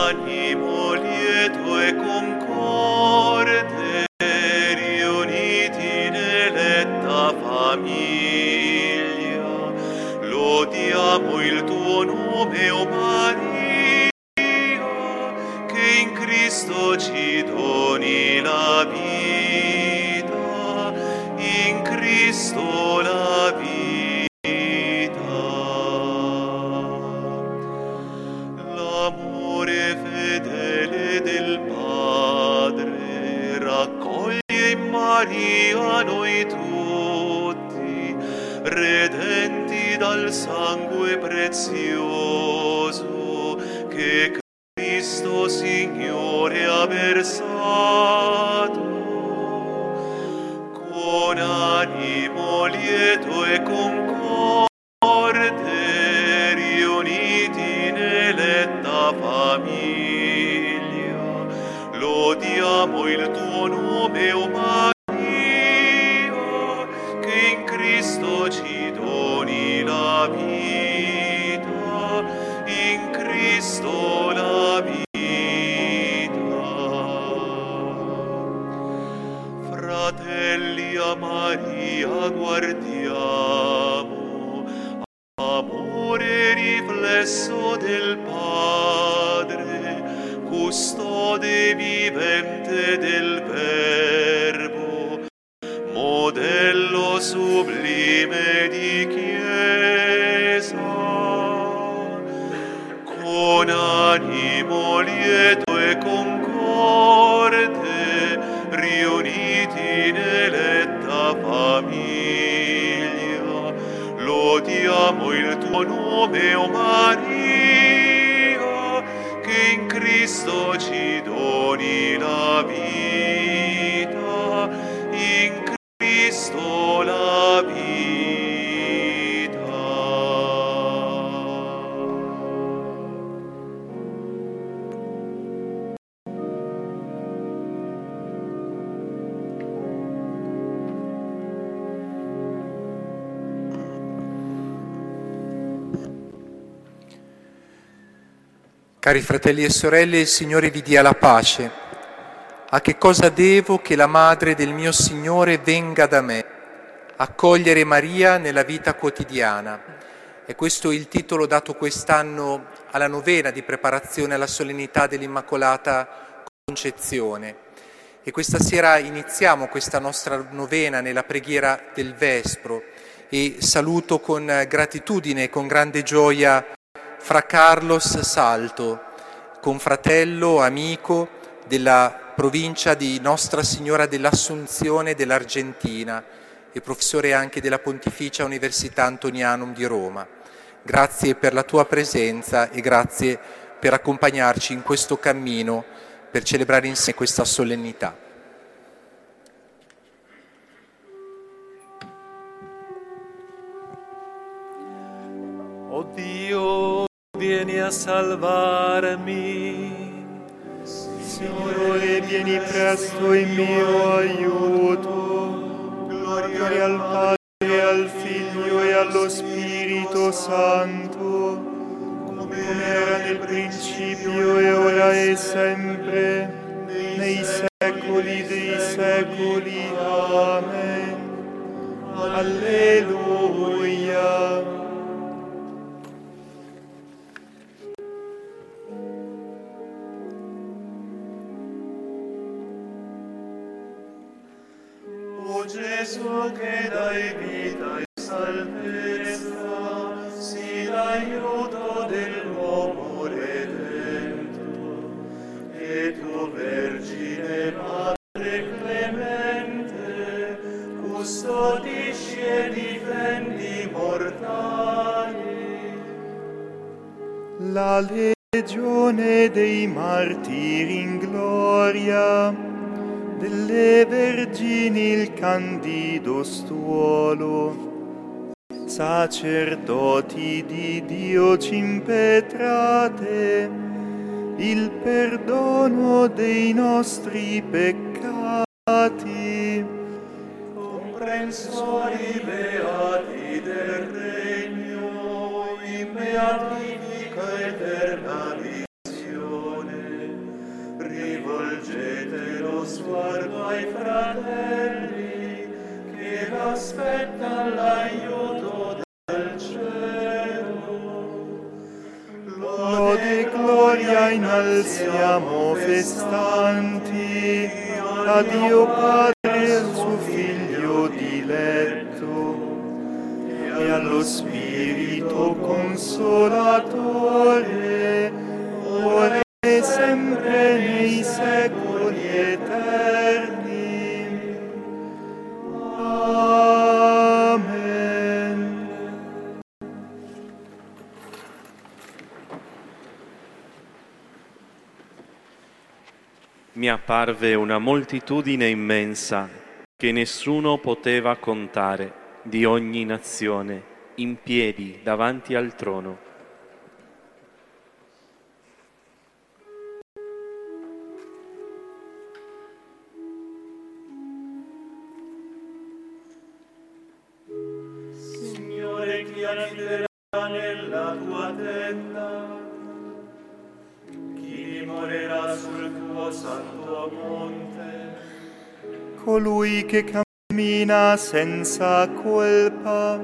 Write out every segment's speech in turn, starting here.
animo lieto e concorde, riuniti nell'eletta famiglia, lodiamo il tuo nome, o Maria, che in Cristo ci doni la vita, in Cristo la vita. L'amore fedele del Padre raccoglie in Maria noi tutti, redenti dal sangue prezioso che Cristo Signore ha versato. Con animo lieto e concorde, riuniti nell'eletta famiglia, lodiamo il tuo nome, o Maria, che in Cristo ci doni la vita, in Cristo la vita. Fratelli, a Maria guardiamo, amore riflesso del Padre, custode vivente del Verbo, modello sublime di Chiesa. Con animo lieto e concorde, riuniti nell'eletta famiglia, lodiamo il tuo nome, o Maria, che in Cristo ci doni la vita, in Cristo la vita. Cari fratelli e sorelle, il Signore vi dia la pace. A che cosa devo che la madre del mio Signore venga da me? Accogliere Maria nella vita quotidiana. E questo è il titolo dato quest'anno alla novena di preparazione alla solennità dell'Immacolata Concezione. E questa sera iniziamo questa nostra novena nella preghiera del Vespro e saluto con gratitudine e con grande gioia Fra Carlos Salto, confratello, amico della provincia di Nostra Signora dell'Assunzione dell'Argentina e professore anche della Pontificia Università Antonianum di Roma. Grazie per la tua presenza e grazie per accompagnarci in questo cammino per celebrare insieme questa solennità. Oh Dio, vieni a salvarmi. Signore, vieni presto in mio aiuto. Gloria al Padre, al Figlio e allo Spirito Santo, come era nel principio e ora e sempre, nei secoli dei secoli. Amen. Alleluia. O Gesù, che dai vita e salvezza, sii l'aiuto dell'uomo redento, e tu, Vergine Madre clemente, custodisci e difendi i mortali. La legione dei martiri in gloria, delle vergini il candido stuolo, sacerdoti di Dio ci impetrate, il perdono dei nostri peccati. Comprensori beati del regno, in beatifica eterna visione, sguardo ai fratelli che l'aspettano l'aiuto dal cielo. Lode e gloria innalziamo festanti a Dio Padre e al suo Figlio diletto e allo Spirito Consolatore, ora e sempre nei secoli eterni. Amen. Mi apparve una moltitudine immensa che nessuno poteva contare, di ogni nazione, in piedi davanti al trono. Signore, chi abiterà nella tua tenda? Chi dimorerà sul tuo santo monte? Colui che cammina senza colpa,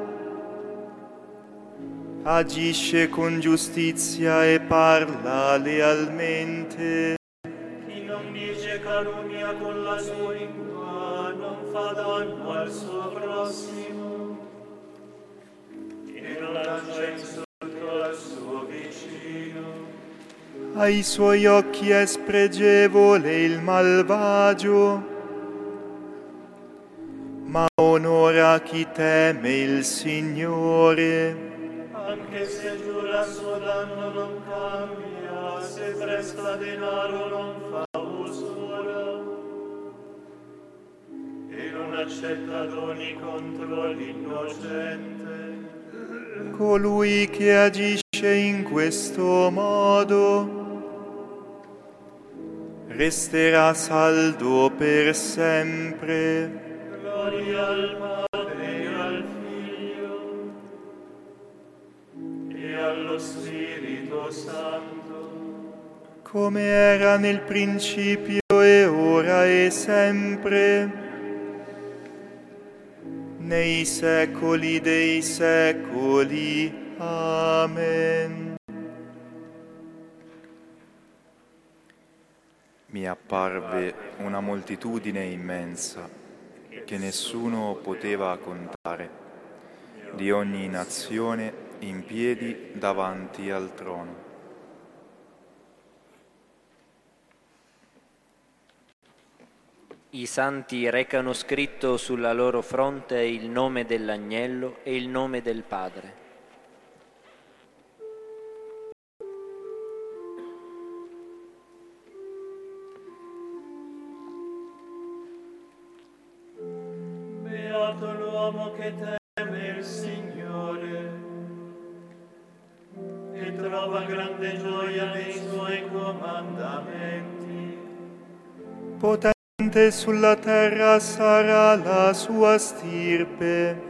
agisce con giustizia e parla lealmente. Chi non dice calunnia con la sua lingua, non fa danno al suo prossimo, e non lancia insulto al suo vicino. Ai suoi occhi è spregevole il malvagio, ma onora chi teme il Signore. Anche se giura suo danno non cambia, se presta denaro non fa usura, e non accetta doni contro l'innocente. Colui che agisce in questo modo resterà saldo per sempre. Gloria al Padre e al Figlio e allo Spirito Santo, come era nel principio e ora e sempre, nei secoli dei secoli. Amen. Mi apparve una moltitudine immensa che nessuno poteva contare, di ogni nazione in piedi davanti al trono. I santi recano scritto sulla loro fronte il nome dell'Agnello e il nome del Padre. beato l'uomo che teme il Signore e trova grande gioia nei suoi comandamenti. Potente sulla terra sarà la sua stirpe,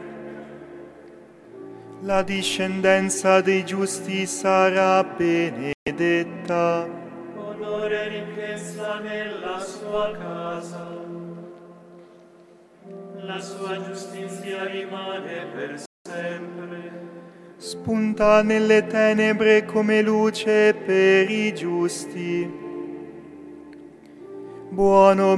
la discendenza dei giusti sarà benedetta. Onore e ricchezza nella sua casa, la sua giustizia rimane per sempre. Spunta nelle tenebre come luce per i giusti. Buono,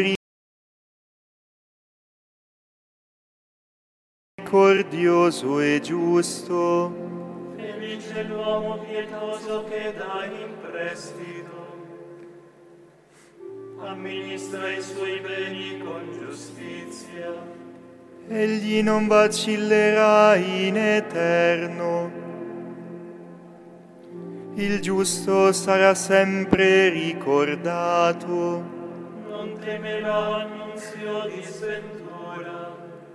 misericordioso e giusto. Felice l'uomo pietoso che dà in prestito, amministra i suoi beni con giustizia. Egli non vacillerà in eterno. Il giusto sarà sempre ricordato. Non temerà annunzio di sventura.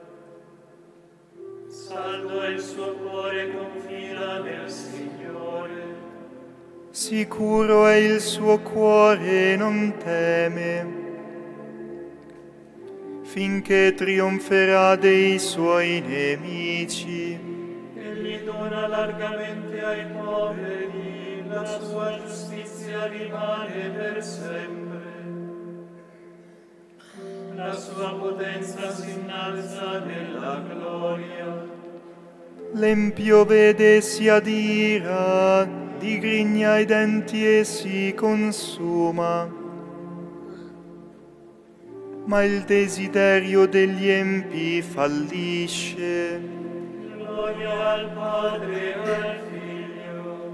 Saldo è il suo cuore, confida nel Signore. Sicuro è il suo cuore e non teme, finché trionferà dei suoi nemici. Egli dona largamente ai poveri, la sua giustizia rimane per sempre. sua potenza si innalza nella gloria. L'empio vede si adira, digrigna i denti e si consuma. Ma il desiderio degli empi fallisce. Gloria al Padre e al Figlio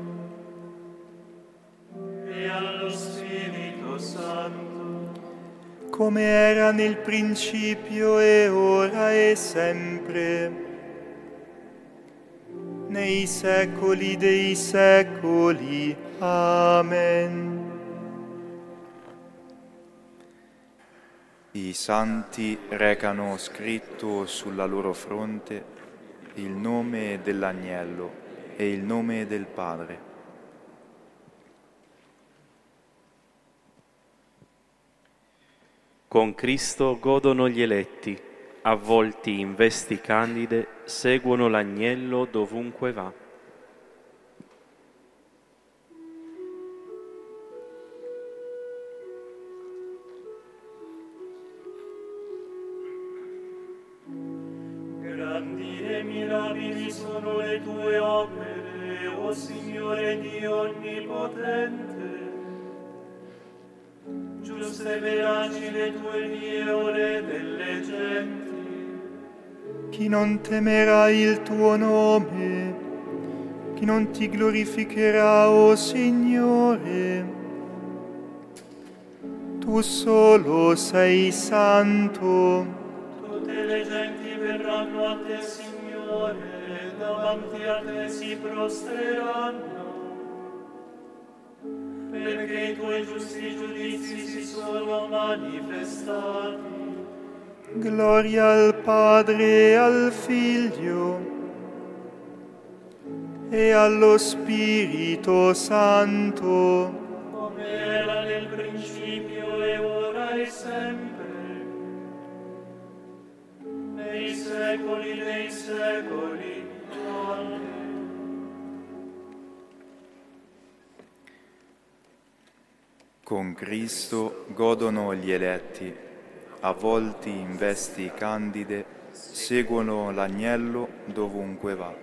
e allo Spirito Santo, come era nel principio e ora e sempre, nei secoli dei secoli. Amen. I santi recano scritto sulla loro fronte il nome dell'Agnello e il nome del Padre. Con Cristo godono gli eletti, avvolti in vesti candide, seguono l'agnello dovunque va. grandi e mirabili sono le tue opere, o Signore Dio Onnipotente. Giuste e veraci le tue vie, o Re delle genti. Chi non temerà il tuo nome, chi non ti glorificherà, o Signore. Tu solo sei santo. Tutte le genti verranno a te, Signore, davanti a te si prostreranno, perché i tuoi giusti giudizi si sono manifestati. Gloria al Padre e al Figlio e allo Spirito Santo, Come era nel principio e ora e sempre, nei secoli dei secoli. Amen. Con Cristo godono gli eletti, avvolti in vesti candide, seguono l'agnello dovunque va.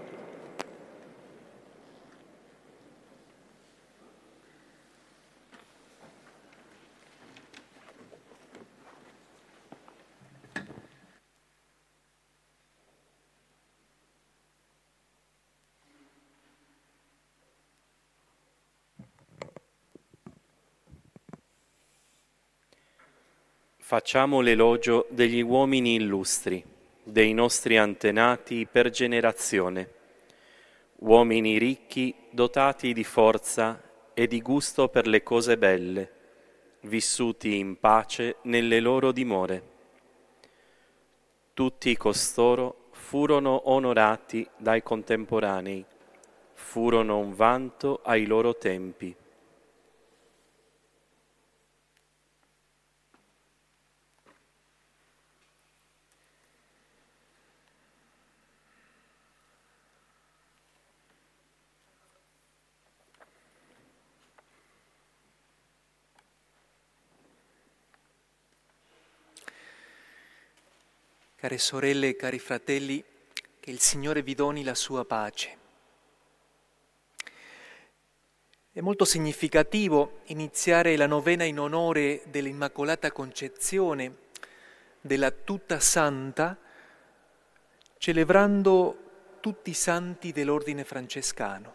Facciamo l'elogio degli uomini illustri, dei nostri antenati per generazione, uomini ricchi, dotati di forza e di gusto per le cose belle, vissuti in pace nelle loro dimore. Tutti costoro furono onorati dai contemporanei, furono un vanto ai loro tempi. Care sorelle e cari fratelli, che il Signore vi doni la sua pace. È molto significativo iniziare la novena in onore dell'Immacolata Concezione, della Tutta Santa, celebrando tutti i santi dell'ordine francescano.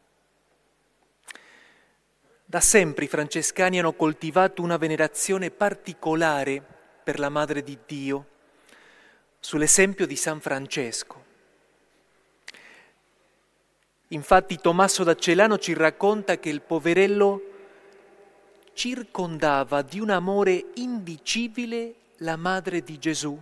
Da sempre i francescani hanno coltivato una venerazione particolare per la Madre di Dio, sull'esempio di San Francesco. Infatti Tommaso da Celano ci racconta che il poverello circondava di un amore indicibile la Madre di Gesù.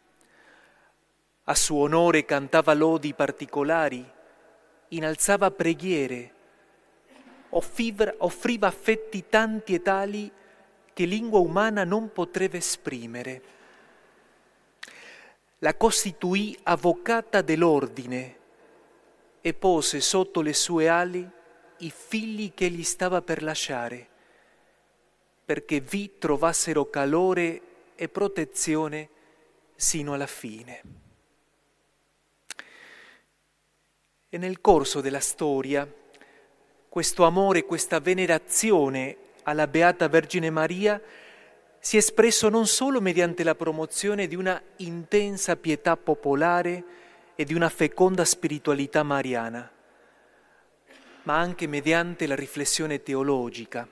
A suo onore cantava lodi particolari, innalzava preghiere, offriva affetti tanti e tali che lingua umana non potrebbe esprimere. La costituì avvocata dell'ordine e pose sotto le sue ali i figli che gli stava per lasciare, perché vi trovassero calore e protezione sino alla fine. E nel corso della storia, questo amore, questa venerazione alla Beata Vergine Maria si è espresso non solo mediante la promozione di una intensa pietà popolare e di una feconda spiritualità mariana, ma anche mediante la riflessione teologica.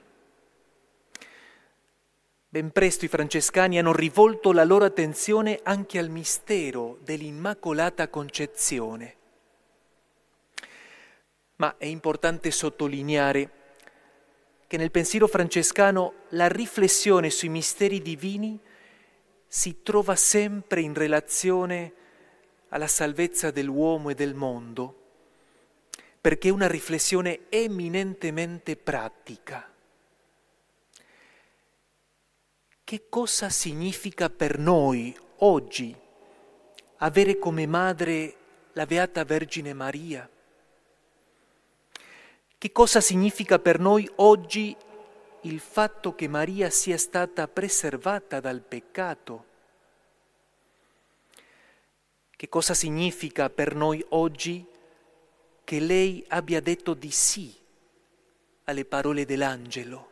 Ben presto i francescani hanno rivolto la loro attenzione anche al mistero dell'Immacolata Concezione. Ma è importante sottolineare che nel pensiero francescano la riflessione sui misteri divini si trova sempre in relazione alla salvezza dell'uomo e del mondo, perché è una riflessione eminentemente pratica. Che cosa significa per noi oggi avere come madre la Beata Vergine Maria? Che cosa significa per noi oggi il fatto che Maria sia stata preservata dal peccato? Che cosa significa per noi oggi che lei abbia detto di sì alle parole dell'angelo?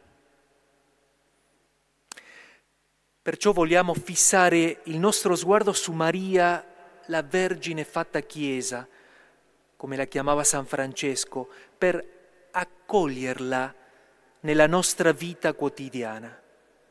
Perciò vogliamo fissare il nostro sguardo su Maria, la Vergine fatta Chiesa, come la chiamava San Francesco, per accoglierla nella nostra vita quotidiana.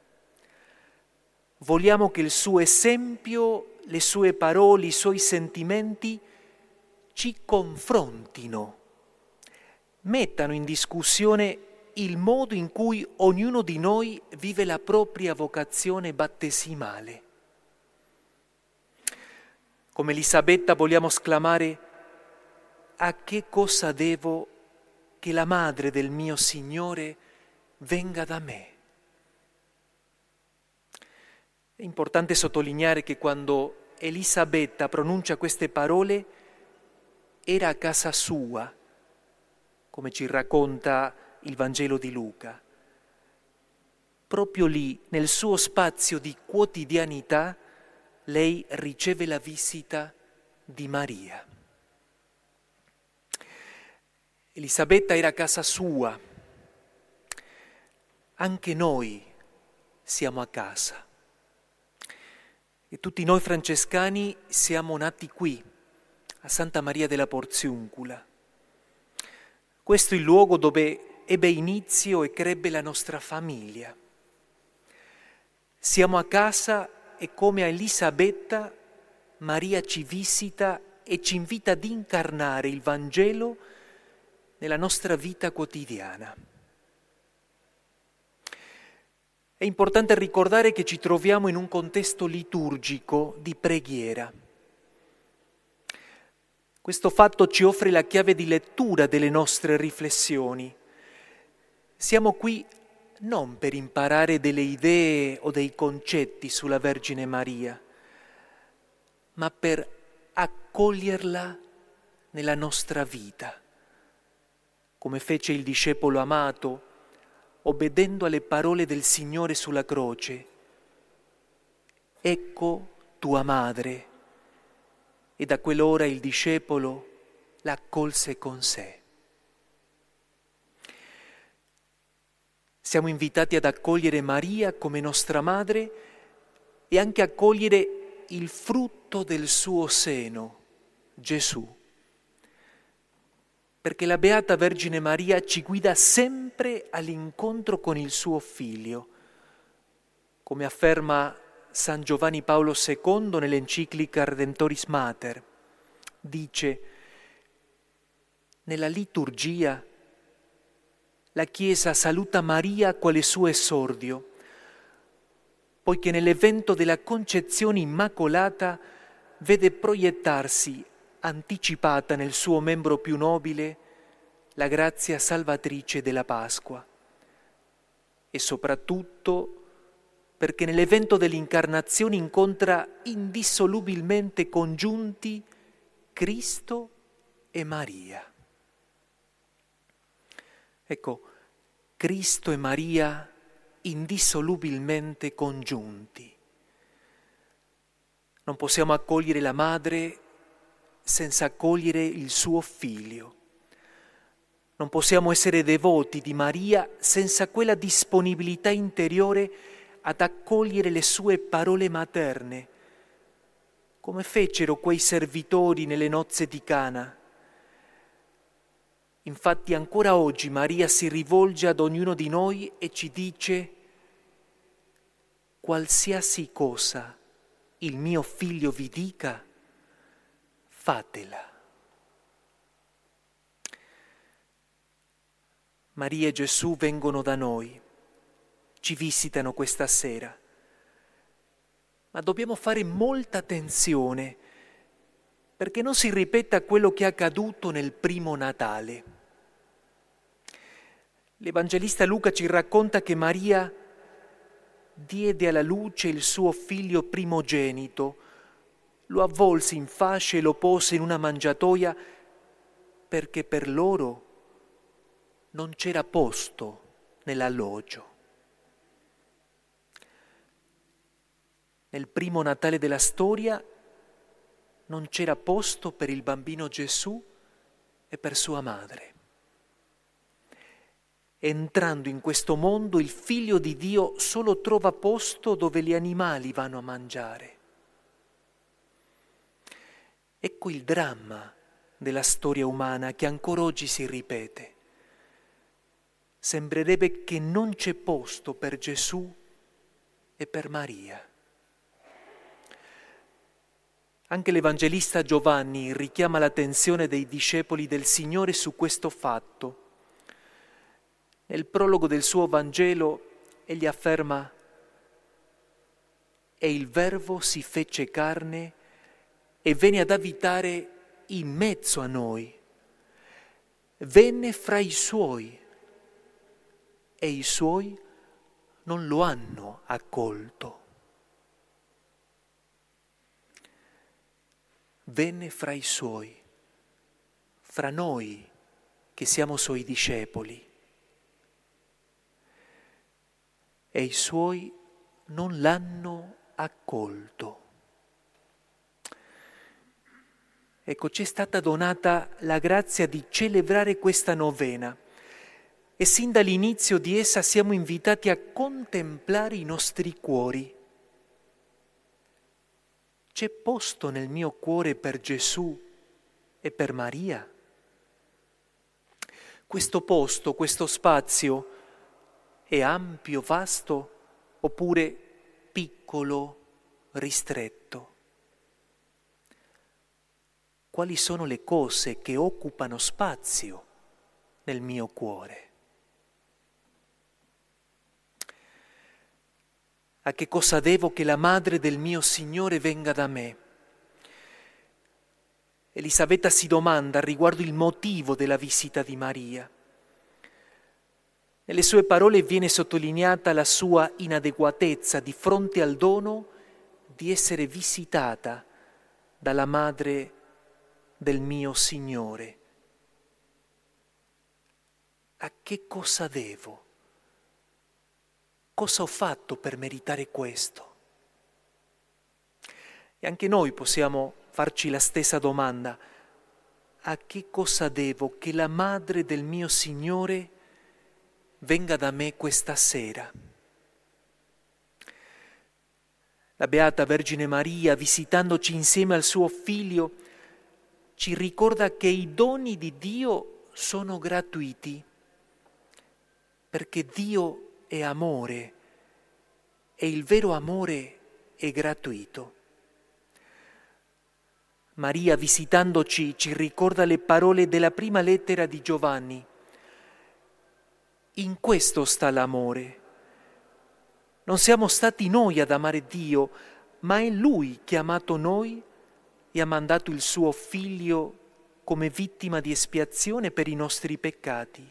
Vogliamo che il suo esempio, le sue parole, i suoi sentimenti ci confrontino, mettano in discussione il modo in cui ognuno di noi vive la propria vocazione battesimale. Come Elisabetta vogliamo esclamare: a che cosa devo che la madre del mio Signore venga da me? È importante sottolineare che quando Elisabetta pronuncia queste parole era a casa sua, come ci racconta il Vangelo di Luca. Proprio lì, nel suo spazio di quotidianità, lei riceve la visita di Maria. Elisabetta era a casa sua, anche noi siamo a casa. E tutti noi francescani siamo nati qui, a Santa Maria della Porziuncula. Questo è il luogo dove ebbe inizio e crebbe la nostra famiglia. Siamo a casa e come a Elisabetta, Maria ci visita e ci invita ad incarnare il Vangelo nella nostra vita quotidiana. È importante ricordare che ci troviamo in un contesto liturgico di preghiera. Questo fatto ci offre la chiave di lettura delle nostre riflessioni. Siamo qui non per imparare delle idee o dei concetti sulla Vergine Maria, ma per accoglierla nella nostra vita, come fece il discepolo amato, obbedendo alle parole del Signore sulla croce. Ecco tua madre. E da quell'ora il discepolo l'accolse con sé. Siamo invitati ad accogliere Maria come nostra madre e anche accogliere il frutto del suo seno, Gesù. Perché la Beata Vergine Maria ci guida sempre all'incontro con il suo Figlio, come afferma San Giovanni Paolo II nell'enciclica Redemptoris Mater. Dice: nella liturgia la Chiesa saluta Maria quale suo esordio, poiché nell'evento della concezione immacolata vede proiettarsi, anticipata nel suo membro più nobile, la grazia salvatrice della Pasqua. E soprattutto perché nell'evento dell'incarnazione incontra indissolubilmente congiunti Cristo e Maria. Ecco, Cristo e Maria indissolubilmente congiunti. Non possiamo accogliere la madre senza accogliere il suo figlio. Non possiamo essere devoti di Maria senza quella disponibilità interiore ad accogliere le sue parole materne, come fecero quei servitori nelle nozze di Cana. Infatti ancora oggi Maria si rivolge ad ognuno di noi e ci dice: qualsiasi cosa il mio figlio vi dica, fatela. Maria e Gesù vengono da noi, ci visitano questa sera, ma dobbiamo fare molta attenzione perché non si ripeta quello che è accaduto nel primo Natale. L'Evangelista Luca ci racconta che Maria diede alla luce il suo figlio primogenito, lo avvolse in fasce e lo pose in una mangiatoia perché per loro non c'era posto nell'alloggio. Nel primo Natale della storia non c'era posto per il bambino Gesù e per sua madre. Entrando in questo mondo, il Figlio di Dio solo trova posto dove gli animali vanno a mangiare. Ecco il dramma della storia umana che ancora oggi si ripete. Sembrerebbe che non c'è posto per Gesù e per Maria. Anche l'Evangelista Giovanni richiama l'attenzione dei discepoli del Signore su questo fatto. Nel prologo del suo Vangelo egli afferma: «E il Verbo si fece carne e venne ad abitare in mezzo a noi. Venne fra i Suoi e i Suoi non lo hanno accolto». Venne fra i Suoi, fra noi che siamo Suoi discepoli. E i Suoi non l'hanno accolto. Ecco, ci è stata donata la grazia di celebrare questa novena e sin dall'inizio di essa siamo invitati a contemplare i nostri cuori. C'è posto nel mio cuore per Gesù e per Maria? Questo posto, questo spazio è ampio, vasto, oppure piccolo, ristretto? Quali sono le cose che occupano spazio nel mio cuore? A che cosa devo che la madre del mio Signore venga da me? Elisabetta si domanda riguardo il motivo della visita di Maria. Nelle sue parole viene sottolineata la sua inadeguatezza di fronte al dono di essere visitata dalla madre del mio Signore. A che cosa devo? Cosa ho fatto per meritare questo? E anche noi possiamo farci la stessa domanda. A che cosa devo che la madre del mio Signore venga da me questa sera? La Beata Vergine Maria, visitandoci insieme al suo Figlio, ci ricorda che i doni di Dio sono gratuiti, perché Dio è amore e il vero amore è gratuito. Maria, visitandoci, ci ricorda le parole della prima lettera di Giovanni. In questo sta l'amore. Non siamo stati noi ad amare Dio, ma è Lui che ha amato noi e ha mandato il suo Figlio come vittima di espiazione per i nostri peccati.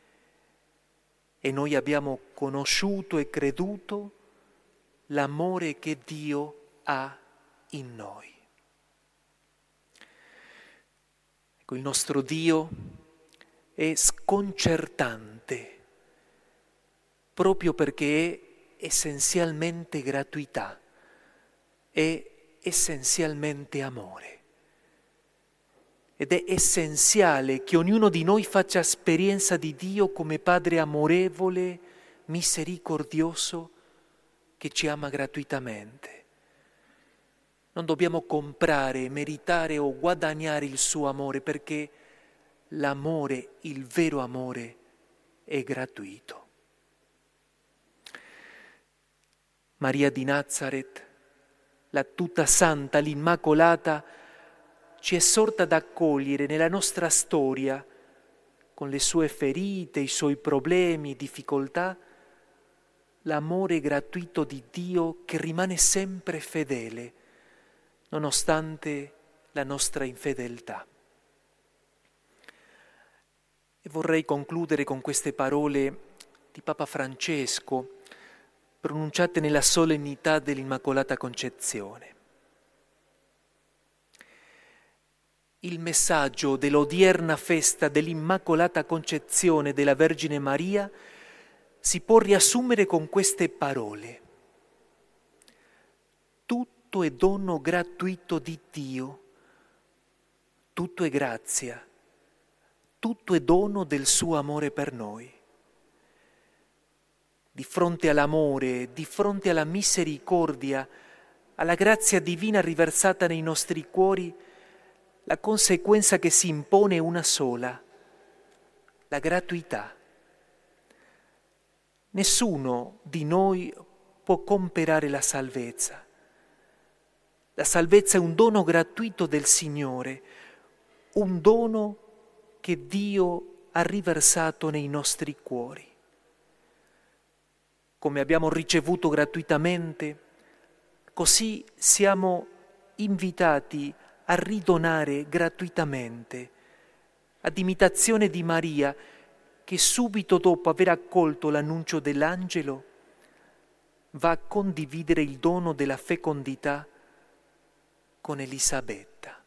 E noi abbiamo conosciuto e creduto l'amore che Dio ha in noi. Ecco, il nostro Dio è sconcertante, proprio perché è essenzialmente gratuità, è essenzialmente amore. Ed è essenziale che ognuno di noi faccia esperienza di Dio come Padre amorevole, misericordioso, che ci ama gratuitamente. Non dobbiamo comprare, meritare o guadagnare il suo amore, perché l'amore, il vero amore, è gratuito. Maria di Nazareth, la tutta santa, l'Immacolata, ci esorta ad accogliere nella nostra storia, con le sue ferite, i suoi problemi, difficoltà, l'amore gratuito di Dio che rimane sempre fedele, nonostante la nostra infedeltà. E vorrei concludere con queste parole di Papa Francesco, pronunciate nella solennità dell'Immacolata Concezione. Il messaggio dell'odierna festa dell'Immacolata Concezione della Vergine Maria si può riassumere con queste parole. Tutto è dono gratuito di Dio, tutto è grazia, tutto è dono del suo amore per noi. Di fronte all'amore, di fronte alla misericordia, alla grazia divina riversata nei nostri cuori, la conseguenza che si impone è una sola, la gratuità. Nessuno di noi può comprare la salvezza. La salvezza è un dono gratuito del Signore, un dono che Dio ha riversato nei nostri cuori. Come abbiamo ricevuto gratuitamente, così siamo invitati a ridonare gratuitamente, ad imitazione di Maria, che subito dopo aver accolto l'annuncio dell'angelo va a condividere il dono della fecondità con Elisabetta.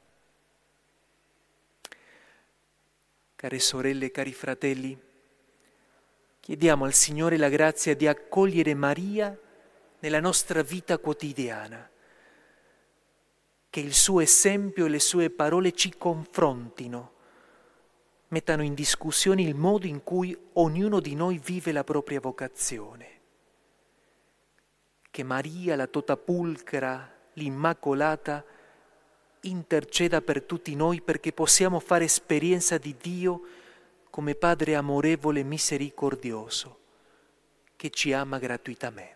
Care sorelle e cari fratelli, chiediamo al Signore la grazia di accogliere Maria nella nostra vita quotidiana, che il suo esempio e le sue parole ci confrontino, mettano in discussione il modo in cui ognuno di noi vive la propria vocazione. Che Maria, la tota pulcra, l'Immacolata, interceda per tutti noi perché possiamo fare esperienza di Dio come Padre amorevole e misericordioso, che ci ama gratuitamente.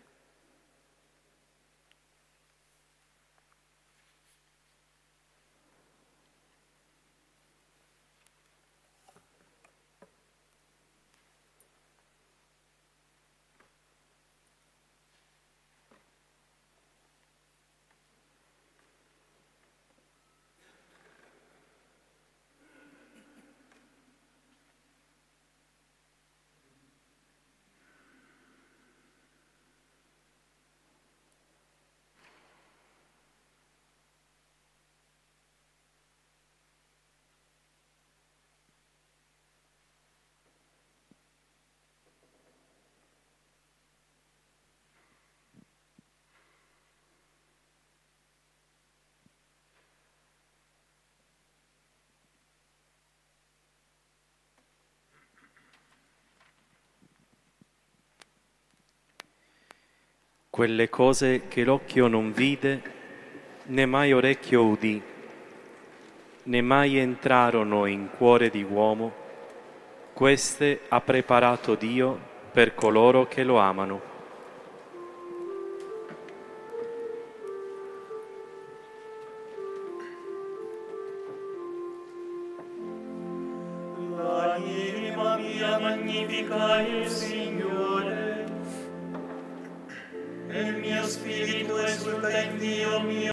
Quelle cose che l'occhio non vide, né mai orecchio udì, né mai entrarono in cuore di uomo, queste ha preparato Dio per coloro che lo amano. L'anima mia magnifica il Signore, e il mio spirito esulta in Dio mio